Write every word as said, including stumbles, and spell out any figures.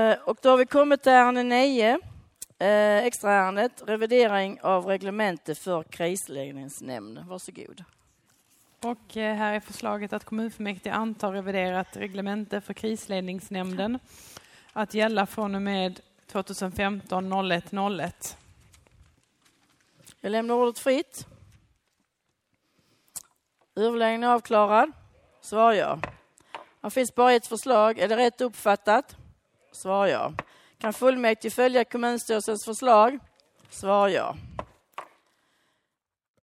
Och då har vi kommit till ärende nio. Eh, extraärendet, revidering av reglemente för krisledningsnämnden. Varsågod. Och eh, här är förslaget att kommunfullmäktige antar reviderat reglemente för krisledningsnämnden att gälla från och med tjugohundrafemton noll ett noll ett. Jag lämnar ordet fritt. Överläggningen är avklarad. Svar ja. Det finns bara ett förslag. Är det rätt uppfattat? Svar ja. Kan fullmäktige följa kommunstyrelsens förslag? Svar ja.